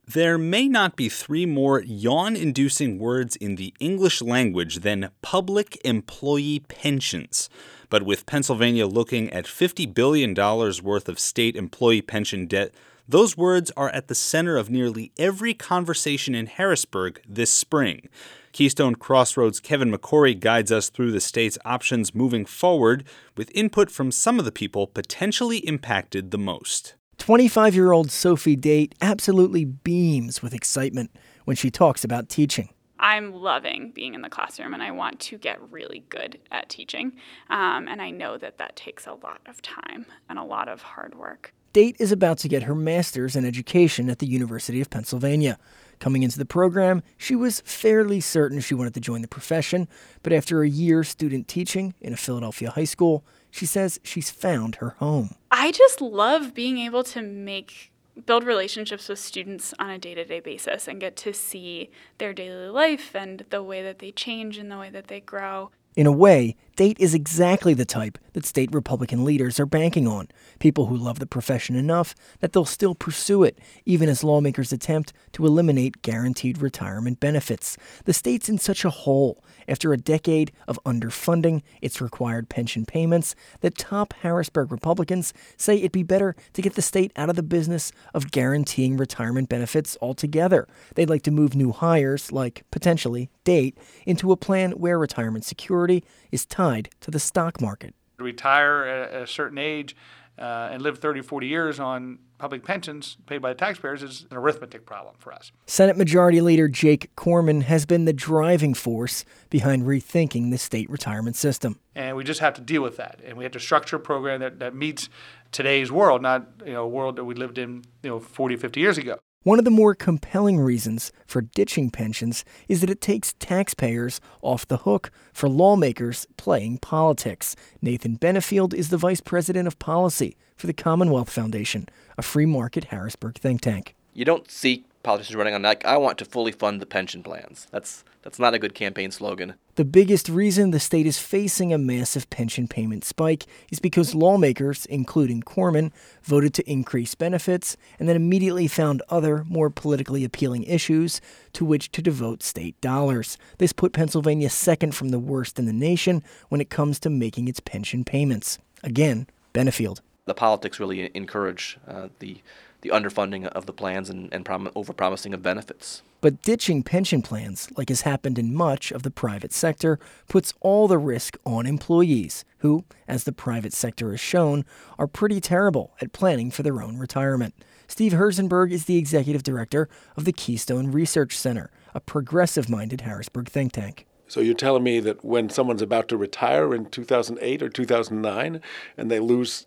There may not be three more yawn-inducing words in the English language than public employee pensions. But with Pennsylvania looking at $50 billion worth of state employee pension debt, those words are at the center of nearly every conversation in Harrisburg this spring. Keystone Crossroads' Kevin McCory guides us through the state's options moving forward with input from some of the people potentially impacted the most. 25-year-old Sophie Date absolutely beams with excitement when she talks about teaching. I'm loving being in the classroom, and I want to get really good at teaching. And I know that takes a lot of time and a lot of hard work. Date is about to get her master's in education at the University of Pennsylvania. Coming into the program, she was fairly certain she wanted to join the profession, but after a year student teaching in a Philadelphia high school, she says she's found her home. I just love being able to build relationships with students on a day-to-day basis and get to see their daily life and the way that they change and the way that they grow. In a way, Date is exactly the type that state Republican leaders are banking on. People who love the profession enough that they'll still pursue it, even as lawmakers attempt to eliminate guaranteed retirement benefits. The state's in such a hole after a decade of underfunding its required pension payments that top Harrisburg Republicans say it'd be better to get the state out of the business of guaranteeing retirement benefits altogether. They'd like to move new hires, like potentially Date, into a plan where retirement security is tied to the stock market. Retire at a certain age and live 30, 40 years on public pensions paid by the taxpayers is an arithmetic problem for us. Senate Majority Leader Jake Corman has been the driving force behind rethinking the state retirement system. And we just have to deal with that. And we have to structure a program that meets today's world, not a world that we lived in 40, 50 years ago. One of the more compelling reasons for ditching pensions is that it takes taxpayers off the hook for lawmakers playing politics. Nathan Benefield is the vice president of policy for the Commonwealth Foundation, a free market Harrisburg think tank. You don't see politicians running on like, I want to fully fund the pension plans. That's not a good campaign slogan. The biggest reason the state is facing a massive pension payment spike is because lawmakers, including Corman, voted to increase benefits and then immediately found other, more politically appealing issues to which to devote state dollars. This put Pennsylvania second from the worst in the nation when it comes to making its pension payments. Again, Benefield. The politics really encourage the underfunding of the plans and overpromising of benefits. But ditching pension plans, like has happened in much of the private sector, puts all the risk on employees who, as the private sector has shown, are pretty terrible at planning for their own retirement. Steve Herzenberg is the executive director of the Keystone Research Center, a progressive-minded Harrisburg think tank. So you're telling me that when someone's about to retire in 2008 or 2009 and they lose,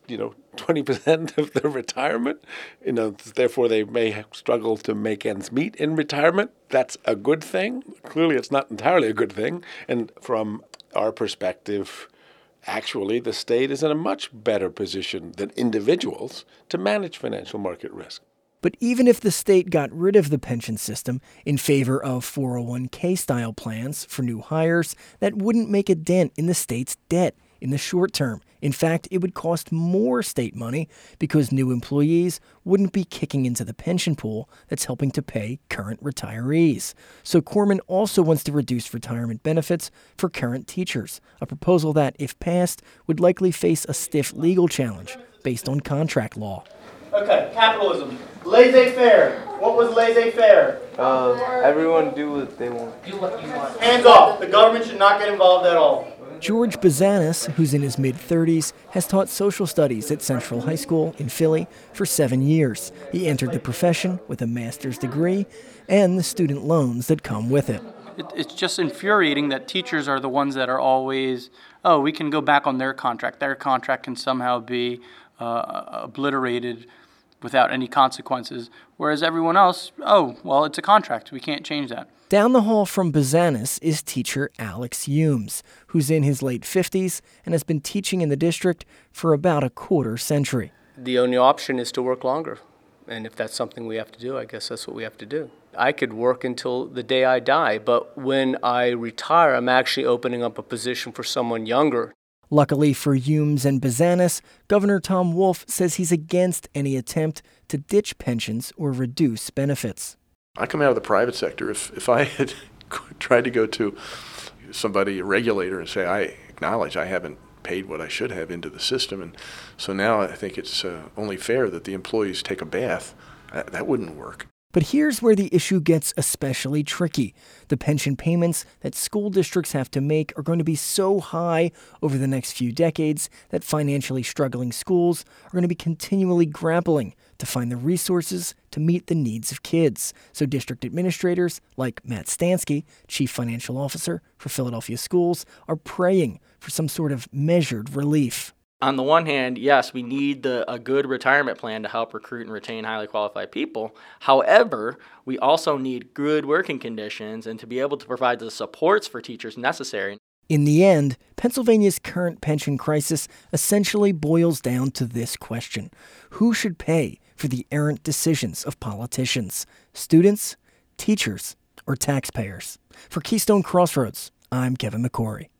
20% of their retirement, therefore they may struggle to make ends meet in retirement, that's a good thing? Clearly it's not entirely a good thing. And from our perspective, actually the state is in a much better position than individuals to manage financial market risk. But even if the state got rid of the pension system in favor of 401k-style plans for new hires, that wouldn't make a dent in the state's debt in the short term. In fact, it would cost more state money because new employees wouldn't be kicking into the pension pool that's helping to pay current retirees. So Corman also wants to reduce retirement benefits for current teachers, a proposal that, if passed, would likely face a stiff legal challenge based on contract law. Okay, capitalism. Laissez-faire. What was laissez-faire? Everyone do what they want. Do what you want. Hands off. The government should not get involved at all. George Bazanis, who's in his mid-30s, has taught social studies at Central High School in Philly for 7 years. He entered the profession with a master's degree and the student loans that come with it. It's just infuriating that teachers are the ones that are always, we can go back on their contract. Their contract can somehow be obliterated without any consequences, whereas everyone else, it's a contract. We can't change that. Down the hall from Bazanis is teacher Alex Humes, who's in his late 50s and has been teaching in the district for about a quarter century. The only option is to work longer, and if that's something we have to do, I guess that's what we have to do. I could work until the day I die, but when I retire, I'm actually opening up a position for someone younger. Luckily for Humes and Bazanis, Governor Tom Wolf says he's against any attempt to ditch pensions or reduce benefits. I come out of the private sector. If I had tried to go to somebody, a regulator, and say, I acknowledge I haven't paid what I should have into the system, and so now I think it's only fair that the employees take a bath, that wouldn't work. But here's where the issue gets especially tricky. The pension payments that school districts have to make are going to be so high over the next few decades that financially struggling schools are going to be continually grappling to find the resources to meet the needs of kids. So district administrators like Matt Stansky, Chief Financial Officer for Philadelphia Schools, are praying for some sort of measured relief. On the one hand, yes, we need a good retirement plan to help recruit and retain highly qualified people. However, we also need good working conditions and to be able to provide the supports for teachers necessary. In the end, Pennsylvania's current pension crisis essentially boils down to this question: who should pay for the errant decisions of politicians? Students, teachers, or taxpayers? For Keystone Crossroads, I'm Kevin McCory.